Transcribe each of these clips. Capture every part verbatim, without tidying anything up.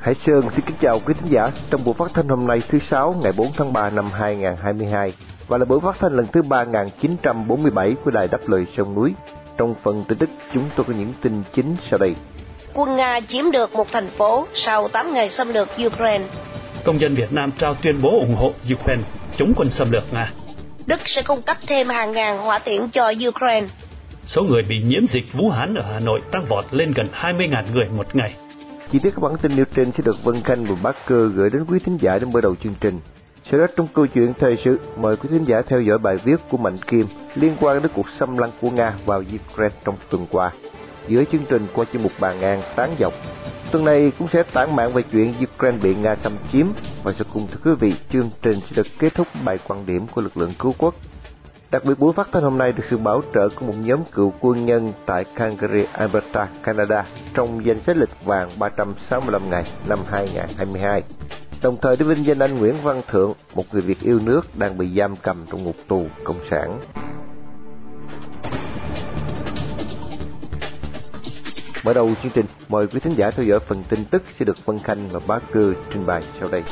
Hải Sơn xin kính chào quý thính giả trong buổi phát thanh hôm nay thứ Sáu ngày bốn tháng ba năm hai nghìn không trăm hai mươi hai và là buổi phát thanh lần thứ ba nghìn chín trăm bốn mươi bảy của Đài Đáp Lời Sông Núi. Trong phần tin tức chúng tôi có những tin chính sau đây. Quân Nga chiếm được một thành phố sau tám ngày xâm lược Ukraine. Công dân Việt Nam trao tuyên bố ủng hộ Ukraine chống quân xâm lược Nga. Đức sẽ cung cấp thêm hàng ngàn hỏa tiễn cho Ukraine. Số người bị nhiễm dịch Vũ Hán ở Hà Nội tăng vọt lên gần hai mươi nghìn người một ngày. Chi tiết các bản tin nêu trên sẽ được Vân Khanh và Bác Cơ gửi đến quý thính giả đến mở đầu chương trình. Sau đó trong câu chuyện thời sự, mời quý thính giả theo dõi bài viết của Mạnh Kim liên quan đến cuộc xâm lăng của Nga vào Ukraine trong tuần qua. Giữa chương trình qua chuyên mục Bàn Ngang Tán Dọc, tuần này cũng sẽ tản mạn về chuyện Ukraine bị Nga xâm chiếm, và sau cùng thưa quý vị, chương trình sẽ được kết thúc bài quan điểm của lực lượng cứu quốc. Đặc biệt buổi phát thanh hôm nay được sự bảo trợ của một nhóm cựu quân nhân tại Calgary, Alberta, Canada trong danh sách lịch vàng ba trăm sáu mươi lăm ngày năm hai nghìn không trăm hai mươi hai. Đồng thời để vinh danh anh Nguyễn Văn Thượng, một người Việt yêu nước đang bị giam cầm trong ngục tù cộng sản. Mở đầu chương trình, mời quý thính giả theo dõi phần tin tức sẽ được Vân Khanh và Bác Cơ trình bày sau đây.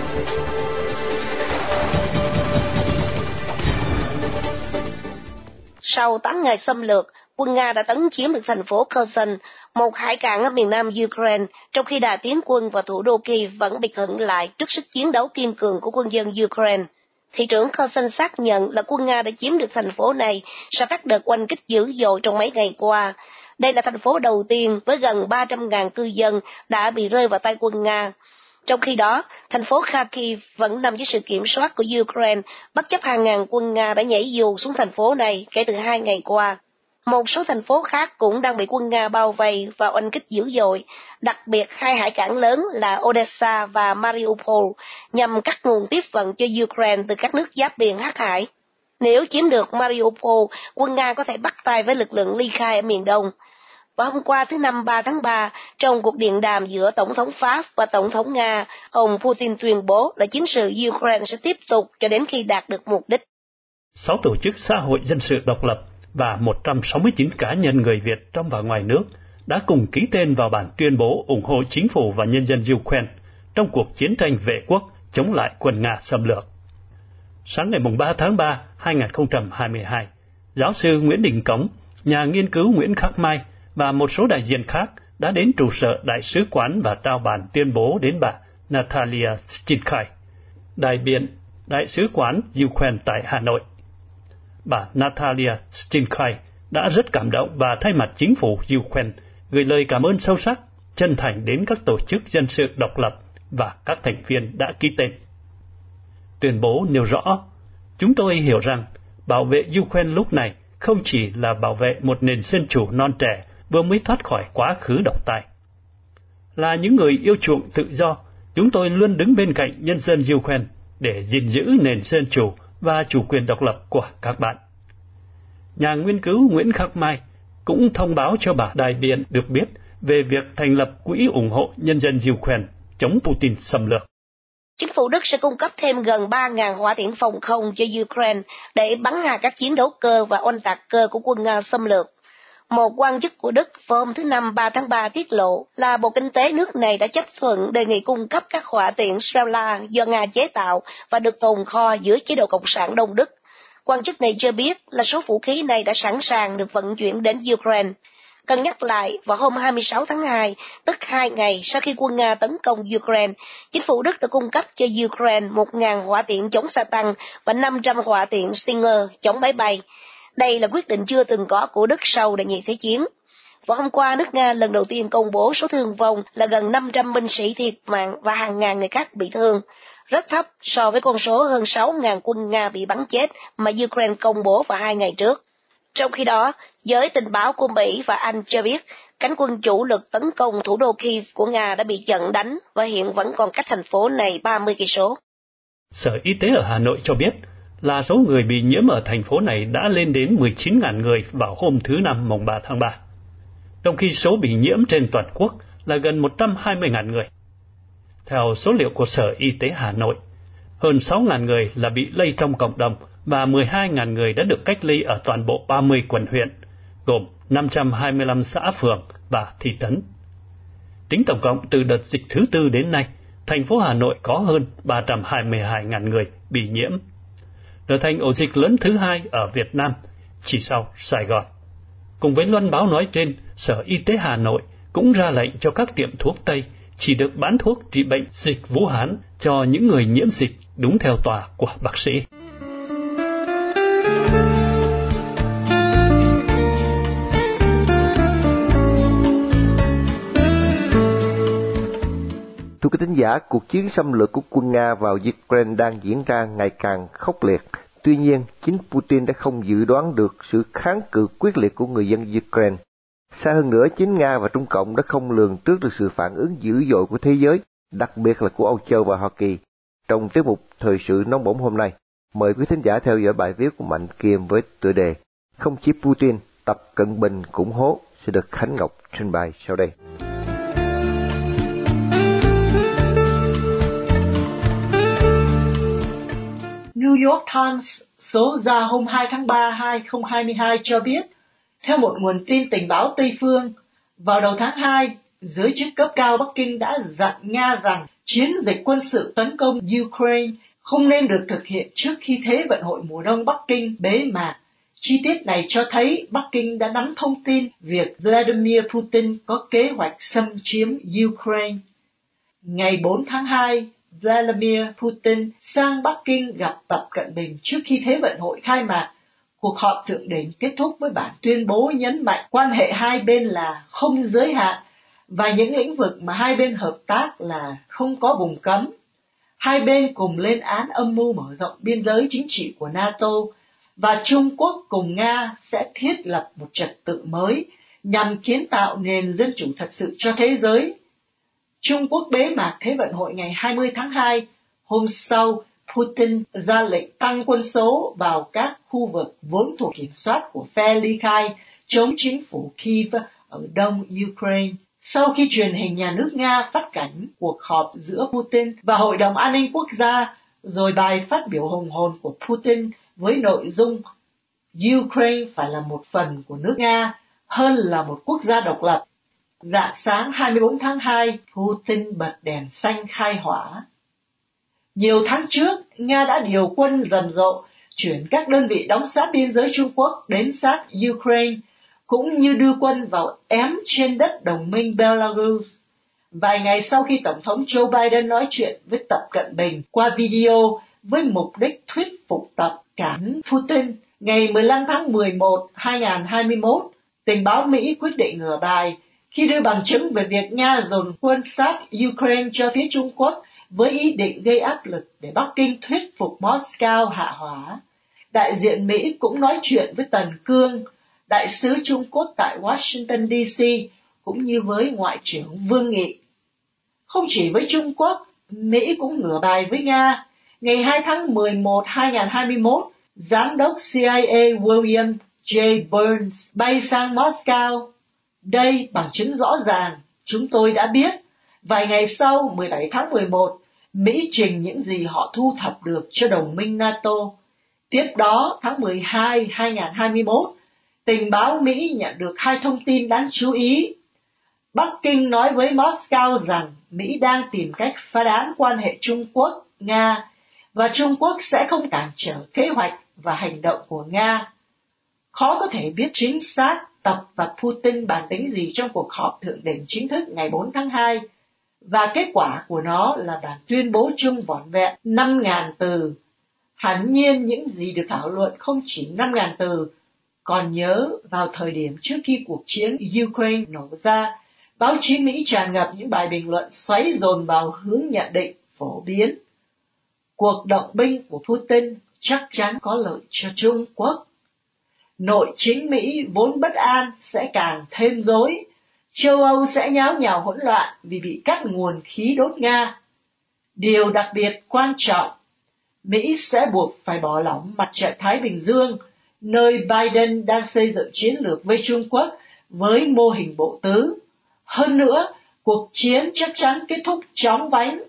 Sau tám ngày xâm lược, quân Nga đã tấn chiếm được thành phố Kherson, một hải cảng ở miền nam Ukraine, trong khi đà tiến quân vào thủ đô Kyiv vẫn bị khựng lại trước sức chiến đấu kiên cường của quân dân Ukraine. Thị trưởng Kherson xác nhận là quân Nga đã chiếm được thành phố này sau các đợt oanh kích dữ dội trong mấy ngày qua. Đây là thành phố đầu tiên với gần ba trăm nghìn cư dân đã bị rơi vào tay quân Nga. Trong khi đó, thành phố Kharkiv vẫn nằm dưới sự kiểm soát của Ukraine, bất chấp hàng ngàn quân Nga đã nhảy dù xuống thành phố này kể từ hai ngày qua. Một số thành phố khác cũng đang bị quân Nga bao vây và oanh kích dữ dội, đặc biệt hai hải cảng lớn là Odessa và Mariupol, nhằm cắt nguồn tiếp vận cho Ukraine từ các nước giáp biển Hắc Hải. Nếu chiếm được Mariupol, quân Nga có thể bắt tay với lực lượng ly khai ở miền đông. Và hôm qua thứ Năm ba tháng ba, trong cuộc điện đàm giữa Tổng thống Pháp và Tổng thống Nga, ông Putin tuyên bố là chiến sự Ukraine sẽ tiếp tục cho đến khi đạt được mục đích. Sáu tổ chức xã hội dân sự độc lập và một trăm sáu mươi chín cá nhân người Việt trong và ngoài nước đã cùng ký tên vào bản tuyên bố ủng hộ chính phủ và nhân dân Ukraine trong cuộc chiến tranh vệ quốc chống lại quân Nga xâm lược. Sáng ngày ba tháng ba năm hai nghìn không trăm hai mươi hai, giáo sư Nguyễn Đình Cống, nhà nghiên cứu Nguyễn Khắc Mai và một số đại diện khác đã đến trụ sở đại sứ quán và trao bản tuyên bố đến bà Natalia Stinkai, đại biện đại sứ quán Ukraine tại Hà Nội. Bà Natalia Stinkai đã rất cảm động và thay mặt chính phủ Ukraine gửi lời cảm ơn sâu sắc, chân thành đến các tổ chức dân sự độc lập và các thành viên đã ký tên. Tuyên bố nêu rõ, chúng tôi hiểu rằng bảo vệ Ukraine lúc này không chỉ là bảo vệ một nền dân chủ non trẻ vừa mới thoát khỏi quá khứ độc tài. Là những người yêu chuộng tự do, chúng tôi luôn đứng bên cạnh nhân dân Ukraine để gìn giữ nền dân chủ và chủ quyền độc lập của các bạn. Nhà nghiên cứu Nguyễn Khắc Mai cũng thông báo cho bà đại biện được biết về việc thành lập quỹ ủng hộ nhân dân Ukraine chống Putin xâm lược. Chính phủ Đức sẽ cung cấp thêm gần ba nghìn hỏa tiễn phòng không cho Ukraine để bắn hạ các chiến đấu cơ và oanh tạc cơ của quân Nga xâm lược. Một quan chức của Đức vào hôm thứ Năm ba tháng ba tiết lộ là Bộ Kinh tế nước này đã chấp thuận đề nghị cung cấp các hỏa tiễn Strela do Nga chế tạo và được tồn kho dưới chế độ Cộng sản Đông Đức. Quan chức này cho biết là số vũ khí này đã sẵn sàng được vận chuyển đến Ukraine. Cần nhắc lại, vào hôm hai mươi sáu tháng hai, tức hai ngày sau khi quân Nga tấn công Ukraine, chính phủ Đức đã cung cấp cho Ukraine một nghìn hỏa tiễn chống xạ tăng và năm trăm hỏa tiễn Stinger chống máy bay. Đây là quyết định chưa từng có của Đức sau Đệ nhị Thế chiến. Vào hôm qua, nước Nga lần đầu tiên công bố số thương vong là gần năm trăm binh sĩ thiệt mạng và hàng ngàn người khác bị thương, rất thấp so với con số hơn sáu nghìn quân Nga bị bắn chết mà Ukraine công bố vào hai ngày trước. Trong khi đó, giới tình báo của Mỹ và Anh cho biết cánh quân chủ lực tấn công thủ đô Kyiv của Nga đã bị chặn đánh và hiện vẫn còn cách thành phố này ba mươi cây số. Sở Y tế ở Hà Nội cho biết là số người bị nhiễm ở thành phố này đã lên đến mười chín nghìn người vào hôm thứ Năm mùng ba tháng ba, trong khi số bị nhiễm trên toàn quốc là gần một trăm hai mươi nghìn người. Theo số liệu của Sở Y tế Hà Nội, hơn sáu nghìn người là bị lây trong cộng đồng và mười hai nghìn người đã được cách ly ở toàn bộ ba mươi quận huyện, gồm năm trăm hai mươi lăm xã phường và thị trấn. Tính tổng cộng từ đợt dịch thứ tư đến nay, thành phố Hà Nội có hơn ba trăm hai mươi hai nghìn người bị nhiễm, trở thành ổ dịch lớn thứ hai ở Việt Nam, chỉ sau Sài Gòn. Cùng với loan báo nói trên, Sở Y tế Hà Nội cũng ra lệnh cho các tiệm thuốc Tây chỉ được bán thuốc trị bệnh dịch Vũ Hán cho những người nhiễm dịch đúng theo tòa của bác sĩ. Thưa quý thính giả, cuộc chiến xâm lược của quân Nga vào Ukraine đang diễn ra ngày càng khốc liệt. Tuy nhiên, chính Putin đã không dự đoán được sự kháng cự quyết liệt của người dân Ukraine. Xa hơn nữa, chính Nga và Trung Cộng đã không lường trước được sự phản ứng dữ dội của thế giới, đặc biệt là của Âu Châu và Hoa Kỳ. Trong tiết mục Thời sự nóng bỏng hôm nay, mời quý thính giả theo dõi bài viết của Mạnh Kim với tựa đề Không chỉ Putin, Tập Cận Bình cũng hố, sẽ được Khánh Ngọc trình bày sau đây. New York Times số ra hôm hai tháng ba năm hai nghìn không trăm hai mươi hai cho biết, theo một nguồn tin tình báo Tây phương, vào đầu tháng hai, giới chức cấp cao Bắc Kinh đã dặn Nga rằng chiến dịch quân sự tấn công Ukraine không nên được thực hiện trước khi Thế vận hội mùa đông Bắc Kinh bế mạc. Chi tiết này cho thấy Bắc Kinh đã nắm thông tin việc Vladimir Putin có kế hoạch xâm chiếm Ukraine. Ngày bốn tháng hai, Vladimir Putin sang Bắc Kinh gặp Tập Cận Bình trước khi Thế vận hội khai mạc. Cuộc họp thượng đỉnh kết thúc với bản tuyên bố nhấn mạnh quan hệ hai bên là không giới hạn và những lĩnh vực mà hai bên hợp tác là không có vùng cấm. Hai bên cùng lên án âm mưu mở rộng biên giới chính trị của NATO và Trung Quốc cùng Nga sẽ thiết lập một trật tự mới nhằm kiến tạo nền dân chủ thật sự cho thế giới. Trung Quốc bế mạc Thế vận hội ngày hai mươi tháng hai, hôm sau Putin ra lệnh tăng quân số vào các khu vực vốn thuộc kiểm soát của phe ly khai chống chính phủ Kyiv ở đông Ukraine. Sau khi truyền hình nhà nước Nga phát cảnh cuộc họp giữa Putin và Hội đồng An ninh Quốc gia, rồi bài phát biểu hùng hồn của Putin với nội dung Ukraine phải là một phần của nước Nga hơn là một quốc gia độc lập. Rạng sáng hai mươi bốn tháng hai, Putin bật đèn xanh khai hỏa. Nhiều tháng trước, Nga đã điều quân rầm rộ, chuyển các đơn vị đóng sát biên giới Trung Quốc đến sát Ukraine, cũng như đưa quân vào ém trên đất đồng minh Belarus. Vài ngày sau khi Tổng thống Joe Biden nói chuyện với Tập Cận Bình qua video với mục đích thuyết phục Tập cản Putin, ngày mười lăm tháng mười một năm hai nghìn không trăm hai mươi mốt, tình báo Mỹ quyết định ngửa bài khi đưa bằng chứng về việc Nga dồn quân sát Ukraine cho phía Trung Quốc với ý định gây áp lực để Bắc Kinh thuyết phục Moscow hạ hỏa. Đại diện Mỹ cũng nói chuyện với Tần Cương, đại sứ Trung Quốc tại Washington D C, cũng như với Ngoại trưởng Vương Nghị. Không chỉ với Trung Quốc, Mỹ cũng ngửa bài với Nga. Ngày hai tháng mười một năm hai nghìn không trăm hai mươi mốt, Giám đốc C I A William J. Burns bay sang Moscow. Đây bằng chứng rõ ràng, chúng tôi đã biết. Vài ngày sau, mười bảy tháng mười một, Mỹ trình những gì họ thu thập được cho đồng minh NATO. Tiếp đó, tháng mười hai năm hai nghìn không trăm hai mươi mốt, tình báo Mỹ nhận được hai thông tin đáng chú ý. Bắc Kinh nói với Moscow rằng Mỹ đang tìm cách phá đám quan hệ Trung Quốc-Nga và Trung Quốc sẽ không cản trở kế hoạch và hành động của Nga. Khó có thể biết chính xác Tập và Putin bàn tính gì trong cuộc họp thượng đỉnh chính thức ngày bốn tháng hai, và kết quả của nó là bản tuyên bố chung vỏn vẹn năm nghìn từ. Hẳn nhiên những gì được thảo luận không chỉ năm nghìn từ. Còn nhớ vào thời điểm trước khi cuộc chiến Ukraine nổ ra, báo chí Mỹ tràn ngập những bài bình luận xoáy dồn vào hướng nhận định phổ biến. Cuộc động binh của Putin chắc chắn có lợi cho Trung Quốc. Nội chính Mỹ vốn bất an sẽ càng thêm rối. Châu Âu sẽ nháo nhào hỗn loạn vì bị cắt nguồn khí đốt Nga. Điều đặc biệt quan trọng, Mỹ sẽ buộc phải bỏ lỏng mặt trận Thái Bình Dương, nơi Biden đang xây dựng chiến lược với Trung Quốc với mô hình bộ tứ. Hơn nữa, cuộc chiến chắc chắn kết thúc chóng vánh.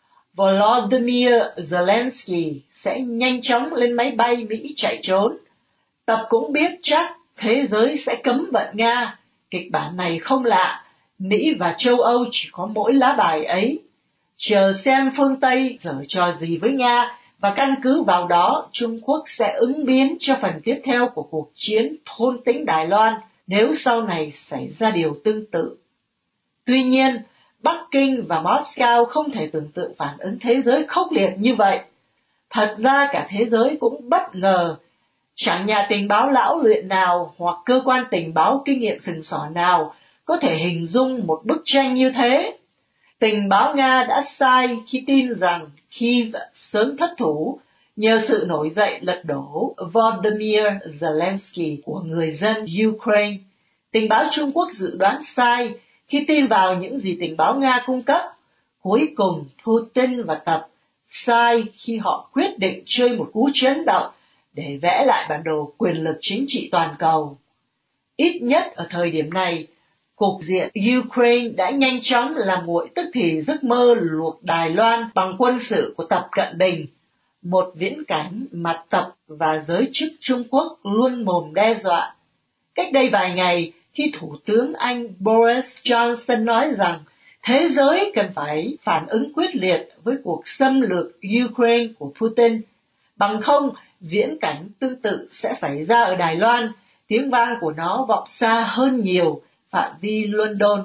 Volodymyr Zelensky sẽ nhanh chóng lên máy bay Mỹ chạy trốn. Tập cũng biết chắc thế giới sẽ cấm vận Nga. Kịch bản này không lạ, Mỹ và châu Âu chỉ có mỗi lá bài ấy. Chờ xem phương Tây giở trò gì với Nga, và căn cứ vào đó Trung Quốc sẽ ứng biến cho phần tiếp theo của cuộc chiến thôn tính Đài Loan nếu sau này xảy ra điều tương tự. Tuy nhiên, Bắc Kinh và Moscow không thể tưởng tượng phản ứng thế giới khốc liệt như vậy. Thật ra cả thế giới cũng bất ngờ. Chẳng nhà tình báo lão luyện nào hoặc cơ quan tình báo kinh nghiệm sừng sỏ nào có thể hình dung một bức tranh như thế. Tình báo Nga đã sai khi tin rằng Kyiv sớm thất thủ nhờ sự nổi dậy lật đổ Volodymyr Zelensky của người dân Ukraine. Tình báo Trung Quốc dự đoán sai khi tin vào những gì tình báo Nga cung cấp. Cuối cùng, Putin và Tập sai khi họ quyết định chơi một cú chấn động để vẽ lại bản đồ quyền lực chính trị toàn cầu. Ít nhất ở thời điểm này, cục diện Ukraine đã nhanh chóng làm nguội tức thì giấc mơ luộc Đài Loan bằng quân sự của Tập Cận Bình, một viễn cảnh mà Tập và giới chức Trung Quốc luôn mồm đe dọa. Cách đây vài ngày, khi Thủ tướng Anh Boris Johnson nói rằng thế giới cần phải phản ứng quyết liệt với cuộc xâm lược Ukraine của Putin, bằng không viễn cảnh tương tự sẽ xảy ra ở Đài Loan, tiếng vang của nó vọng xa hơn nhiều phạm vi London.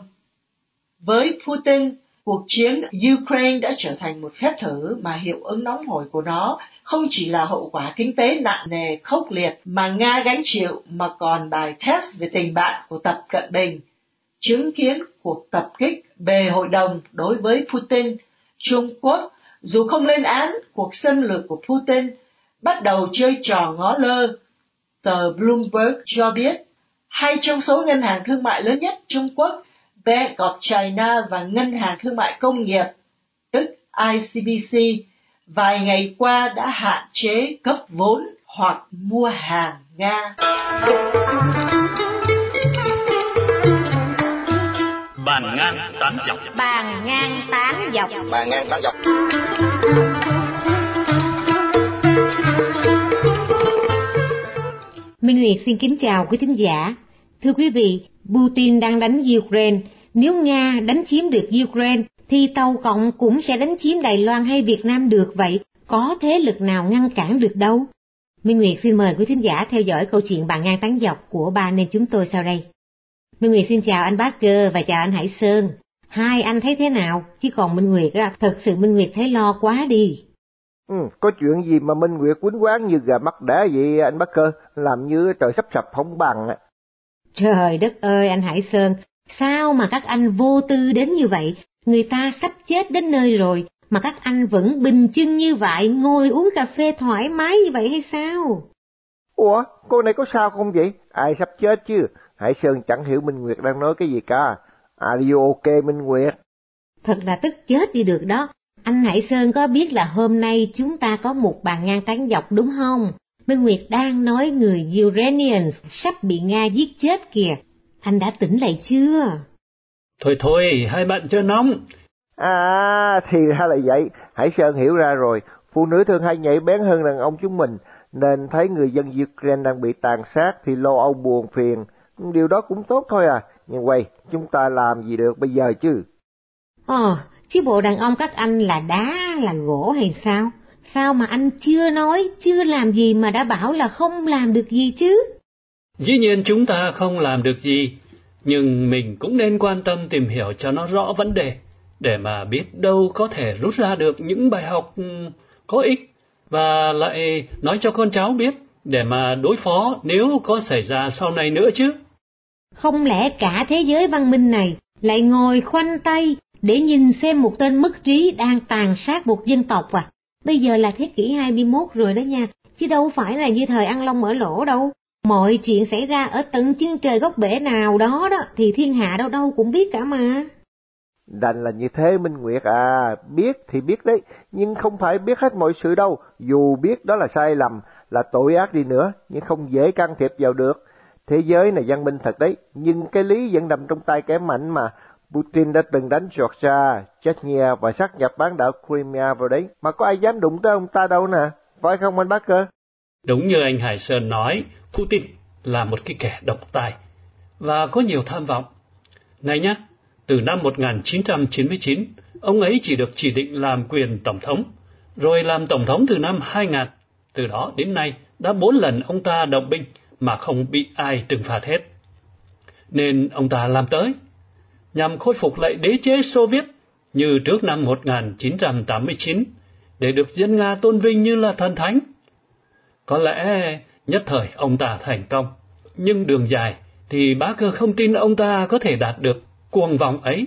Với Putin, cuộc chiến Ukraine đã trở thành một phép thử mà hiệu ứng nóng hổi của nó không chỉ là hậu quả kinh tế nặng nề khốc liệt mà Nga gánh chịu, mà còn bài test về tình bạn của Tập Cận Bình. Chứng kiến cuộc tập kích bề hội đồng đối với Putin, Trung Quốc, dù không lên án cuộc xâm lược của Putin, bắt đầu chơi trò ngó lơ. Tờ Bloomberg cho biết, hai trong số ngân hàng thương mại lớn nhất Trung Quốc, Bank of China và Ngân hàng Thương mại Công nghiệp, tức I C B C, vài ngày qua đã hạn chế cấp vốn hoặc mua hàng Nga. Bàn ngang tán dọc. Bàn ngang tán dọc. Bàn ngang tán dọc. Minh Nguyệt xin kính chào quý thính giả. Thưa quý vị, Putin đang đánh Ukraine. Nếu Nga đánh chiếm được Ukraine, thì Tàu Cộng cũng sẽ đánh chiếm Đài Loan hay Việt Nam được vậy. Có thế lực nào ngăn cản được đâu? Minh Nguyệt xin mời quý thính giả theo dõi câu chuyện bàn ngang tán dọc của ba anh em chúng tôi sau đây. Minh Nguyệt xin chào anh Parker và chào anh Hải Sơn. Hai anh thấy thế nào? Chứ còn Minh Nguyệt á, thật sự Minh Nguyệt thấy lo quá đi. Ừ, có chuyện gì mà Minh Nguyệt quýnh quán như gà mắt đá vậy anh Parker, làm như trời sắp sập không bằng. Trời đất ơi anh Hải Sơn, sao mà các anh vô tư đến như vậy? Người ta sắp chết đến nơi rồi, mà các anh vẫn bình chân như vậy, ngồi uống cà phê thoải mái như vậy hay sao? Ủa, cô này có sao không vậy? Ai sắp chết chứ? Hải Sơn chẳng hiểu Minh Nguyệt đang nói cái gì cả. Are you okay Minh Nguyệt? Thật là tức chết đi được đó. Anh Hải Sơn có biết là hôm nay chúng ta có một bàn ngang tán dọc đúng không? Minh Nguyệt đang nói người Ukrainians sắp bị Nga giết chết kìa. Anh đã tỉnh lại chưa? Thôi thôi, hai bạn chưa nóng. À, thì ra là vậy. Hải Sơn hiểu ra rồi. Phụ nữ thường hay nhạy bén hơn đàn ông chúng mình, nên thấy người dân Ukraine đang bị tàn sát thì lo âu buồn phiền. Điều đó cũng tốt thôi à. Nhưng quay, chúng ta làm gì được bây giờ chứ? Ờ, chứ bộ đàn ông các anh là đá, là gỗ hay sao? Sao mà anh chưa nói, chưa làm gì mà đã bảo là không làm được gì chứ? Dĩ nhiên chúng ta không làm được gì, nhưng mình cũng nên quan tâm tìm hiểu cho nó rõ vấn đề, để mà biết đâu có thể rút ra được những bài học có ích, và lại nói cho con cháu biết, để mà đối phó nếu có xảy ra sau này nữa chứ. Không lẽ cả thế giới văn minh này lại ngồi khoanh tay để nhìn xem một tên mất trí đang tàn sát một dân tộc à? Bây giờ là thế kỷ hai mươi mốt rồi đó nha, chứ đâu phải là như thời ăn long mở lỗ đâu. Mọi chuyện xảy ra ở tận chân trời góc bể nào đó đó, thì thiên hạ đâu đâu cũng biết cả mà. Đành là như thế Minh Nguyệt à, biết thì biết đấy, nhưng không phải biết hết mọi sự đâu. Dù biết đó là sai lầm, là tội ác đi nữa, nhưng không dễ can thiệp vào được. Thế giới này văn minh thật đấy, nhưng cái lý vẫn nằm trong tay kẻ mạnh mà. Putin đã từng đánh Georgia, Chechnya và sát nhập bán đảo Crimea vào đấy, mà có ai dám đụng tới ông ta đâu nè, phải không anh Parker? Đúng như anh Hải Sơn nói, Putin là một cái kẻ độc tài và có nhiều tham vọng. Này nhá, Từ năm một nghìn chín trăm chín mươi chín, ông ấy chỉ được chỉ định làm quyền tổng thống, rồi làm tổng thống từ năm hai nghìn. Từ đó đến nay, đã bốn lần ông ta động binh mà không bị ai trừng phạt hết. Nên ông ta làm tới, nhằm khôi phục lại đế chế Xô Viết như trước năm một nghìn chín trăm tám mươi chín, để được dân Nga tôn vinh như là thần thánh. Có lẽ nhất thời ông ta thành công, nhưng đường dài thì bá Cơ không tin ông ta có thể đạt được cuồng vọng ấy.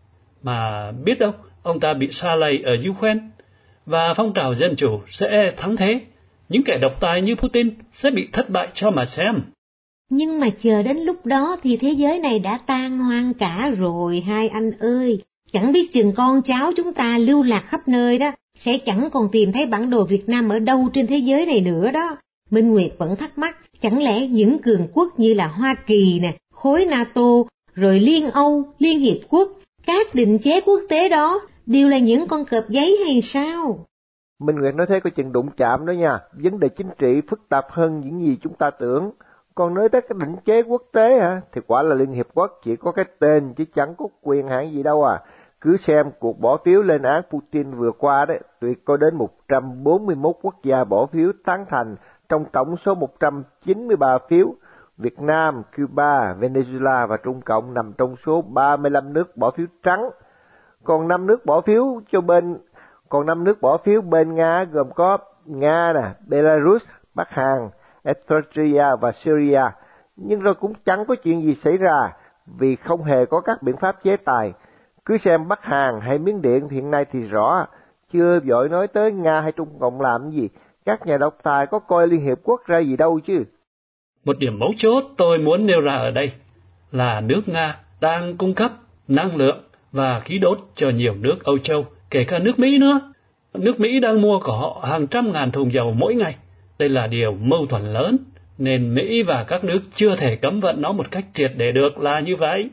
Mà biết đâu, ông ta bị sa lầy ở Ukraine, và phong trào dân chủ sẽ thắng thế. Những kẻ độc tài như Putin sẽ bị thất bại cho mà xem. Nhưng mà chờ đến lúc đó thì thế giới này đã tan hoang cả rồi hai anh ơi. Chẳng biết chừng con cháu chúng ta lưu lạc khắp nơi đó, sẽ chẳng còn tìm thấy bản đồ Việt Nam ở đâu trên thế giới này nữa đó. Minh Nguyệt vẫn thắc mắc, chẳng lẽ những cường quốc như là Hoa Kỳ nè, khối NATO, rồi Liên Âu, Liên Hiệp Quốc, các định chế quốc tế đó đều là những con cọp giấy hay sao? Minh Nguyệt nói thế có chừng đụng chạm đó nha. Vấn đề chính trị phức tạp hơn những gì chúng ta tưởng. Còn nói tới cái định chế quốc tế hả, thì quả là Liên Hiệp Quốc chỉ có cái tên chứ chẳng có quyền hạn gì đâu à. Cứ xem cuộc bỏ phiếu lên án Putin vừa qua đấy, tuyệt có đến một trăm bốn mươi mốt quốc gia bỏ phiếu tán thành trong tổng số một trăm chín mươi ba phiếu. Việt Nam, Cuba, Venezuela và Trung Cộng nằm trong số ba mươi lăm nước bỏ phiếu trắng. Còn năm nước bỏ phiếu cho bên còn năm nước bỏ phiếu bên Nga gồm có Nga nè, Belarus, Bắc Hàn, Eritrea và Syria. Nhưng rồi cũng chẳng có chuyện gì xảy ra vì không hề có các biện pháp chế tài. Cứ xem Bắc Hàn hay Miến Điện hiện nay thì rõ, chưa vội nói tới Nga hay Trung Cộng làm gì. Các nhà độc tài có coi Liên Hiệp Quốc ra gì đâu chứ. Một điểm mấu chốt tôi muốn nêu ra ở đây là nước Nga đang cung cấp năng lượng và khí đốt cho nhiều nước Âu Châu, kể cả nước Mỹ nữa. Nước Mỹ đang mua của họ hàng trăm ngàn thùng dầu mỗi ngày. Đây là điều mâu thuẫn lớn, nên Mỹ và các nước chưa thể cấm vận nó một cách triệt để được là như vậy.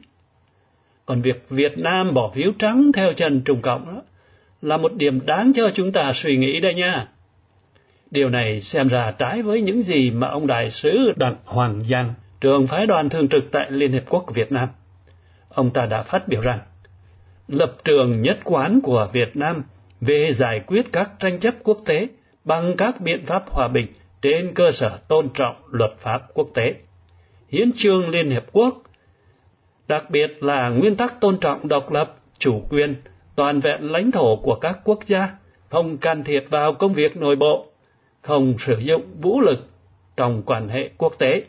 Còn việc Việt Nam bỏ phiếu trắng theo chân Trung Cộng đó, là một điểm đáng cho chúng ta suy nghĩ đây nha. Điều này xem ra trái với những gì mà ông đại sứ Đặng Hoàng Giang, trưởng phái đoàn thường trực tại Liên Hiệp Quốc Việt Nam, ông ta đã phát biểu rằng lập trường nhất quán của Việt Nam về giải quyết các tranh chấp quốc tế bằng các biện pháp hòa bình trên cơ sở tôn trọng luật pháp quốc tế, hiến chương Liên Hiệp Quốc, đặc biệt là nguyên tắc tôn trọng độc lập, chủ quyền, toàn vẹn lãnh thổ của các quốc gia, không can thiệp vào công việc nội bộ, không sử dụng vũ lực trong quan hệ quốc tế.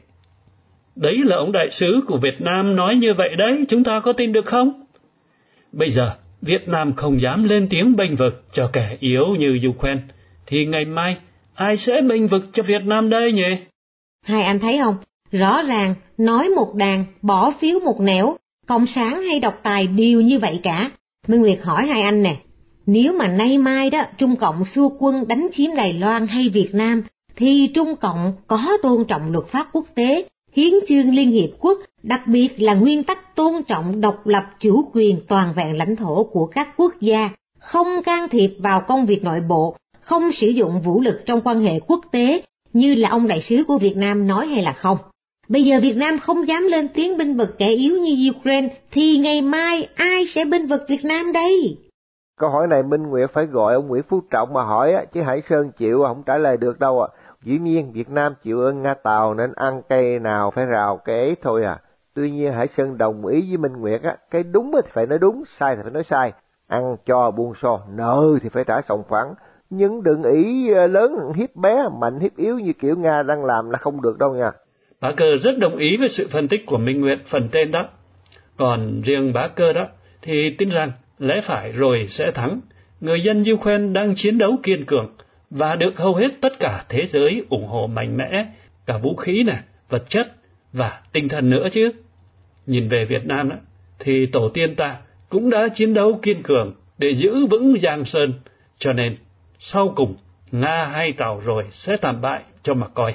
Đấy là ông đại sứ của Việt Nam nói như vậy đấy, chúng ta có tin được không? Bây giờ, Việt Nam không dám lên tiếng bênh vực cho kẻ yếu như Ukraine, thì ngày mai ai sẽ bênh vực cho Việt Nam đây nhỉ? Hai anh thấy không? Rõ ràng, nói một đàn, bỏ phiếu một nẻo, cộng sản hay độc tài đều như vậy cả. Minh Nguyệt hỏi hai anh nè, nếu mà nay mai đó Trung Cộng xua quân đánh chiếm Đài Loan hay Việt Nam, thì Trung Cộng có tôn trọng luật pháp quốc tế, hiến chương Liên Hiệp Quốc, đặc biệt là nguyên tắc tôn trọng độc lập chủ quyền toàn vẹn lãnh thổ của các quốc gia, không can thiệp vào công việc nội bộ, không sử dụng vũ lực trong quan hệ quốc tế, như là ông đại sứ của Việt Nam nói hay là không? Bây giờ Việt Nam không dám lên tiếng bênh vực kẻ yếu như Ukraine, thì ngày mai ai sẽ bênh vực Việt Nam đây? Câu hỏi này Minh Nguyệt phải gọi ông Nguyễn Phú Trọng mà hỏi á, chứ Hải Sơn chịu không trả lời được đâu à. Dĩ nhiên Việt Nam chịu ơn Nga Tàu nên ăn cây nào phải rào cây ấy thôi à. Tuy nhiên Hải Sơn đồng ý với Minh Nguyệt á, cái đúng thì phải nói đúng, sai thì phải nói sai. Ăn cho buông xô, nợ thì phải trả sòng phẳng. Nhưng đừng ý lớn hiếp bé, mạnh hiếp yếu như kiểu Nga đang làm là không được đâu nha. Bá Cơ rất đồng ý với sự phân tích của Minh Nguyệt phần trên đó. Còn riêng Bá Cơ đó thì tin rằng lẽ phải rồi sẽ thắng. Người dân Ukraine đang chiến đấu kiên cường và được hầu hết tất cả thế giới ủng hộ mạnh mẽ, cả vũ khí này, vật chất và tinh thần nữa chứ. Nhìn về Việt Nam đó, thì tổ tiên ta cũng đã chiến đấu kiên cường để giữ vững Giang Sơn, cho nên sau cùng Nga hay Tàu rồi sẽ thảm bại cho mà coi.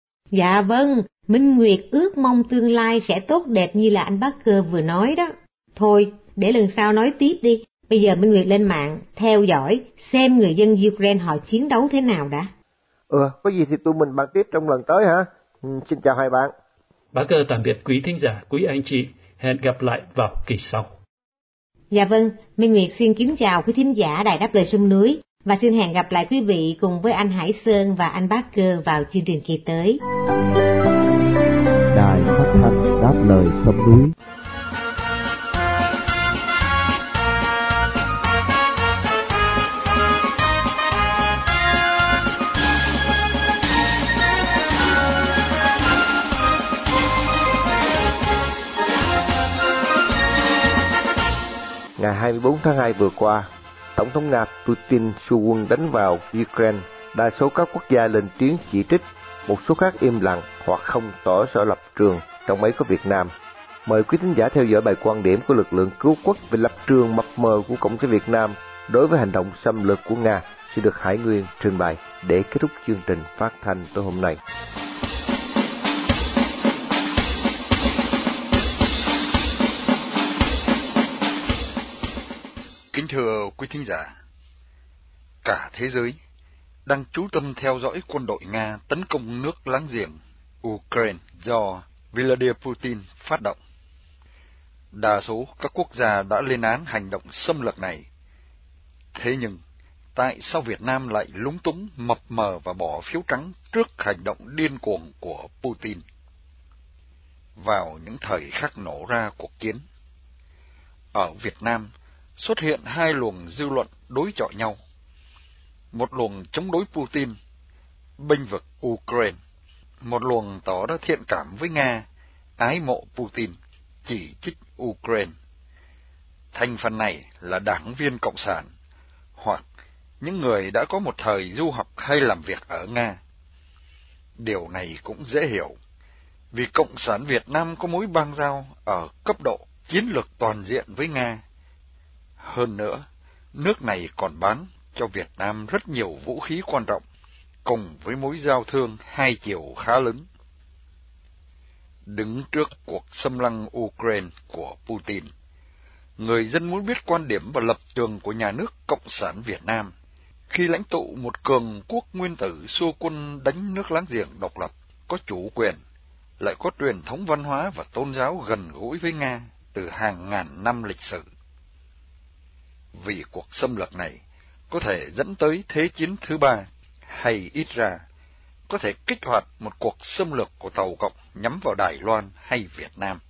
Dạ vâng, Minh Nguyệt ước mong tương lai sẽ tốt đẹp như là anh Bá Cơ vừa nói đó. Thôi, để lần sau nói tiếp đi. Bây giờ Minh Nguyệt lên mạng, theo dõi, xem người dân Ukraine họ chiến đấu thế nào đã. Ừ, có gì thì tụi mình bàn tiếp trong lần tới hả? Ừ, xin chào hai bạn. Bá Cơ tạm biệt quý thính giả, quý anh chị. Hẹn gặp lại vào kỳ sau. Dạ vâng, Minh Nguyệt xin kính chào quý thính giả Đài Đáp Lời Sông Núi và xin hẹn gặp lại quý vị cùng với anh Hải Sơn và anh Parker vào chương trình kỳ tới. Đài Phát thanh Đáp Lời Sông Núi. Ngày hai mươi bốn tháng hai vừa qua, Tổng thống Nga Putin xu quân đánh vào Ukraine. Đa số các quốc gia lên tiếng chỉ trích, một số khác im lặng hoặc không tỏ rõ lập trường, trong ấy có Việt Nam. Mời quý thính giả theo dõi bài quan điểm của lực lượng cứu quốc về lập trường mập mờ của Cộng sản Việt Nam đối với hành động xâm lược của Nga sẽ được Hải Nguyên trình bày để kết thúc chương trình phát thanh tối hôm nay. Kính thưa quý thính giả, cả thế giới đang chú tâm theo dõi quân đội Nga tấn công nước láng giềng Ukraine do Vladimir Putin phát động. Đa số các quốc gia đã lên án hành động xâm lược này. Thế nhưng, tại sao Việt Nam lại lúng túng, mập mờ và bỏ phiếu trắng trước hành động điên cuồng của Putin? Vào những thời khắc nổ ra cuộc chiến, ở Việt Nam xuất hiện hai luồng dư luận đối chọi nhau. Một luồng chống đối Putin, bênh vực Ukraine. Một luồng tỏ ra thiện cảm với Nga, ái mộ Putin, chỉ trích Ukraine. Thành phần này là đảng viên Cộng sản, hoặc những người đã có một thời du học hay làm việc ở Nga. Điều này cũng dễ hiểu, vì Cộng sản Việt Nam có mối bang giao ở cấp độ chiến lược toàn diện với Nga. Hơn nữa, nước này còn bán cho Việt Nam rất nhiều vũ khí quan trọng, cùng với mối giao thương hai chiều khá lớn. Đứng trước cuộc xâm lăng Ukraine của Putin, người dân muốn biết quan điểm và lập trường của nhà nước Cộng sản Việt Nam khi lãnh tụ một cường quốc nguyên tử xua quân đánh nước láng giềng độc lập, có chủ quyền, lại có truyền thống văn hóa và tôn giáo gần gũi với Nga từ hàng ngàn năm lịch sử. Vì cuộc xâm lược này có thể dẫn tới Thế chiến thứ ba, hay ít ra có thể kích hoạt một cuộc xâm lược của Tàu Cộng nhắm vào Đài Loan hay Việt Nam.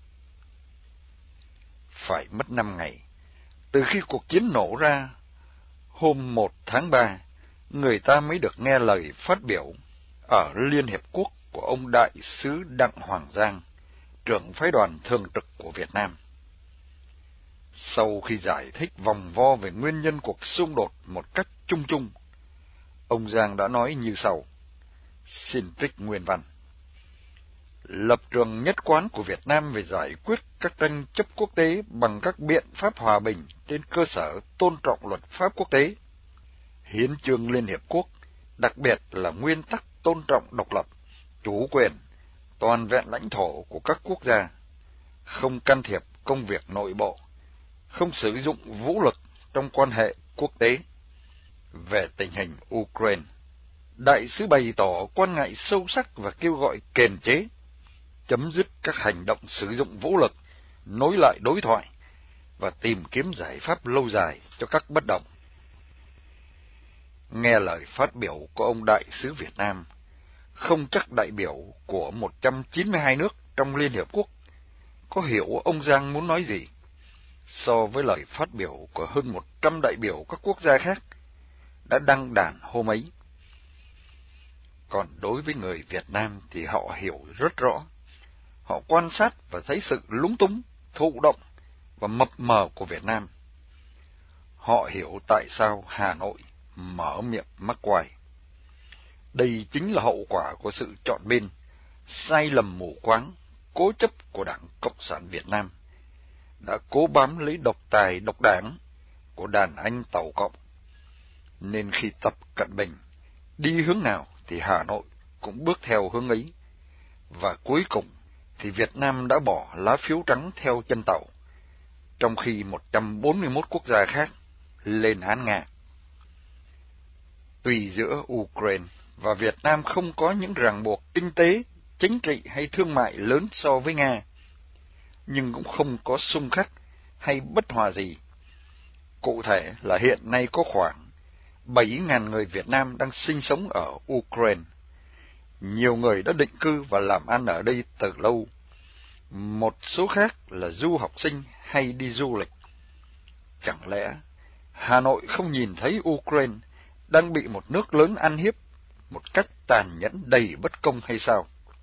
Phải mất năm ngày, từ khi cuộc chiến nổ ra, hôm một tháng ba, người ta mới được nghe lời phát biểu ở Liên Hiệp Quốc của ông Đại sứ Đặng Hoàng Giang, trưởng phái đoàn thường trực của Việt Nam. Sau khi giải thích vòng vo về nguyên nhân cuộc xung đột một cách chung chung, ông Giang đã nói như sau. Xin trích nguyên văn. Lập trường nhất quán của Việt Nam về giải quyết các tranh chấp quốc tế bằng các biện pháp hòa bình trên cơ sở tôn trọng luật pháp quốc tế, Hiến chương Liên Hiệp Quốc, đặc biệt là nguyên tắc tôn trọng độc lập, chủ quyền, toàn vẹn lãnh thổ của các quốc gia, không can thiệp công việc nội bộ, không sử dụng vũ lực trong quan hệ quốc tế. Về tình hình Ukraine, đại sứ bày tỏ quan ngại sâu sắc và kêu gọi kiềm chế, chấm dứt các hành động sử dụng vũ lực, nối lại đối thoại và tìm kiếm giải pháp lâu dài cho các bất đồng. Nghe lời phát biểu của ông đại sứ Việt Nam, không chắc đại biểu của một trăm chín mươi hai nước trong Liên Hiệp Quốc có hiểu ông Giang muốn nói gì, so với lời phát biểu của hơn một trăm đại biểu các quốc gia khác đã đăng đàn hôm ấy. Còn đối với người Việt Nam thì họ hiểu rất rõ. Họ quan sát và thấy sự lúng túng, thụ động và mập mờ của Việt Nam. Họ hiểu tại sao Hà Nội mở miệng mắc quài. Đây chính là hậu quả của sự chọn bên, sai lầm mù quáng, cố chấp của Đảng Cộng sản Việt Nam, đã cố bám lấy độc tài độc đảng của đàn anh Tàu Cộng. Nên khi Tập Cận Bình đi hướng nào thì Hà Nội cũng bước theo hướng ấy, và cuối cùng thì Việt Nam đã bỏ lá phiếu trắng theo chân Tàu, trong khi một trăm bốn mươi mốt quốc gia khác lên án Nga. Tuy giữa Ukraine và Việt Nam không có những ràng buộc kinh tế, chính trị hay thương mại lớn so với Nga, nhưng cũng không có xung khắc hay bất hòa gì, Cụ thể là hiện nay có khoảng bảy nghìn người Việt Nam đang sinh sống ở Ukraine. Nhiều người đã định cư và làm ăn ở đây từ lâu. Một số khác là du học sinh hay đi du lịch. Chẳng lẽ Hà Nội không nhìn thấy Ukraine đang bị một nước lớn ăn hiếp một cách tàn nhẫn đầy bất công hay sao?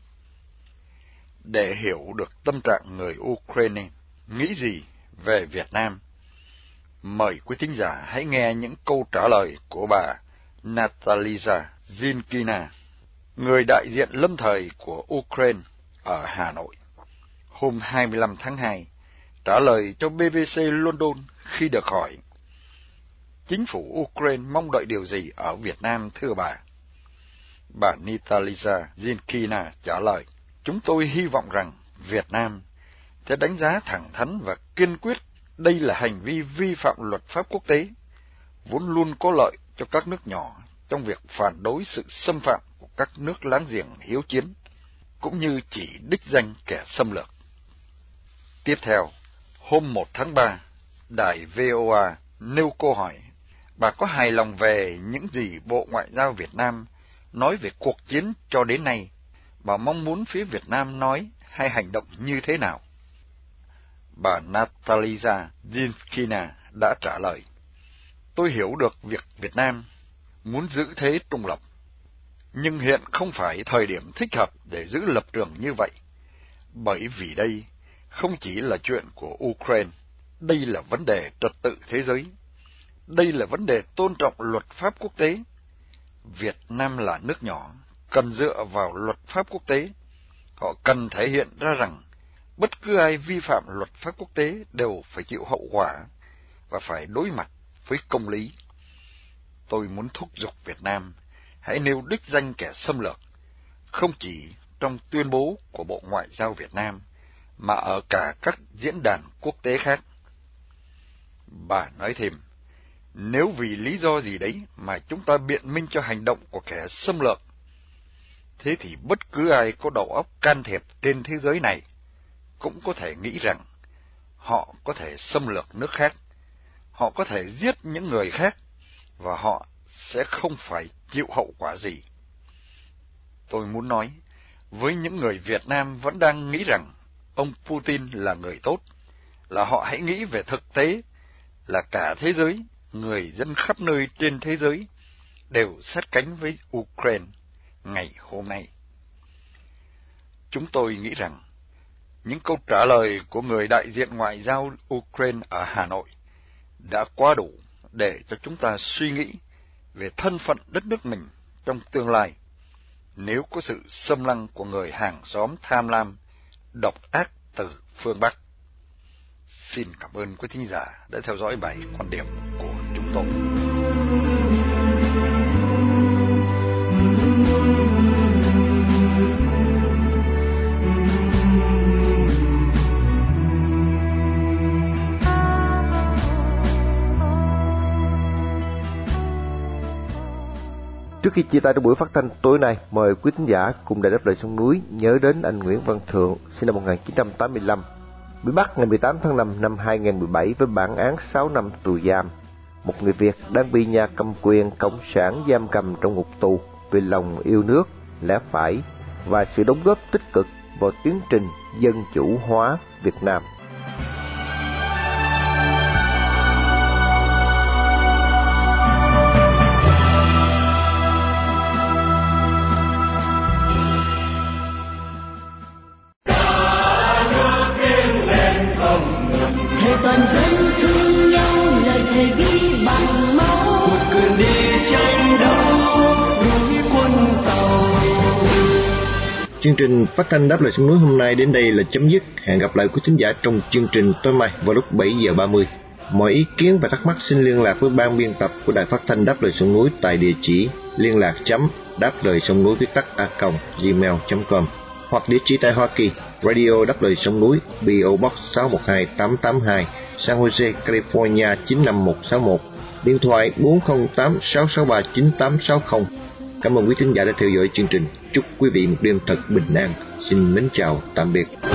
Để hiểu được tâm trạng người Ukraine nghĩ gì về Việt Nam, mời quý thính giả hãy nghe những câu trả lời của bà Natalisa Zinkina, người đại diện lâm thời của Ukraine ở Hà Nội, hôm hai mươi lăm tháng hai, trả lời cho bê bê xê London khi được hỏi chính phủ Ukraine mong đợi điều gì ở Việt Nam, thưa bà. Bà Natalisa Zinkina trả lời, chúng tôi hy vọng rằng Việt Nam sẽ đánh giá thẳng thắn và kiên quyết đây là hành vi vi phạm luật pháp quốc tế, vốn luôn có lợi cho các nước nhỏ trong việc phản đối sự xâm phạm của các nước láng giềng hiếu chiến, cũng như chỉ đích danh kẻ xâm lược. Tiếp theo, hôm một tháng ba, đài vê o a nêu câu hỏi, bà có hài lòng về những gì Bộ Ngoại giao Việt Nam nói về cuộc chiến cho đến nay? Bà mong muốn phía Việt Nam nói hay hành động như thế nào? Bà Natalisa Zinkina đã trả lời, tôi hiểu được việc Việt Nam muốn giữ thế trung lập, nhưng hiện không phải thời điểm thích hợp để giữ lập trường như vậy, bởi vì đây không chỉ là chuyện của Ukraine, đây là vấn đề trật tự thế giới, đây là vấn đề tôn trọng luật pháp quốc tế. Việt Nam là nước nhỏ, cần dựa vào luật pháp quốc tế. Họ cần thể hiện ra rằng bất cứ ai vi phạm luật pháp quốc tế đều phải chịu hậu quả và phải đối mặt với công lý. Tôi muốn thúc giục Việt Nam hãy nêu đích danh kẻ xâm lược, không chỉ trong tuyên bố của Bộ Ngoại giao Việt Nam, mà ở cả các diễn đàn quốc tế khác. Bà nói thêm, nếu vì lý do gì đấy mà chúng ta biện minh cho hành động của kẻ xâm lược, thế thì bất cứ ai có đầu óc can thiệp trên thế giới này cũng có thể nghĩ rằng họ có thể xâm lược nước khác, họ có thể giết những người khác, và họ sẽ không phải chịu hậu quả gì. Tôi muốn nói với những người Việt Nam vẫn đang nghĩ rằng ông Putin là người tốt, là họ hãy nghĩ về thực tế là cả thế giới, người dân khắp nơi trên thế giới đều sát cánh với Ukraine ngày hôm nay. Chúng tôi nghĩ rằng những câu trả lời của người đại diện ngoại giao Ukraine ở Hà Nội đã quá đủ để cho chúng ta suy nghĩ về thân phận đất nước mình trong tương lai, nếu có sự xâm lăng của người hàng xóm tham lam, độc ác từ phương Bắc. Xin cảm ơn quý thính giả đã theo dõi bài quan điểm của chúng tôi. Trước khi chia tay trong buổi phát thanh tối nay, mời quý thính giả cùng Đài Đáp Lời Sông Núi nhớ đến anh Nguyễn Văn Thượng, sinh năm một nghìn chín trăm tám mươi lăm, bị bắt ngày mười tám tháng năm năm hai nghìn không trăm mười bảy với bản án sáu năm tù giam. Một người Việt đang bị nhà cầm quyền cộng sản giam cầm trong ngục tù vì lòng yêu nước, lẽ phải và sự đóng góp tích cực vào tiến trình dân chủ hóa Việt Nam. Chương trình phát thanh Đáp Lời Sông Núi hôm nay đến đây là chấm dứt. Hẹn gặp lại quý thính giả trong chương trình tối mai vào lúc bảy giờ ba mươi. Mọi ý kiến và thắc mắc xin liên lạc với ban biên tập của Đài Phát thanh Đáp Lời Sông Núi tại địa chỉ liên lạc chấm đáp lời sông núi viết tắt a còng gmail chấm com hoặc địa chỉ tại Hoa Kỳ, Radio Đáp Lời Sông Núi, pê ô Box sáu một hai tám tám hai, San Jose, California chín năm một sáu một, điện thoại bốn không tám sáu sáu ba chín tám sáu không. Cảm ơn quý thính giả đã theo dõi chương trình. Chúc quý vị một đêm thật bình an. Xin mến chào, tạm biệt.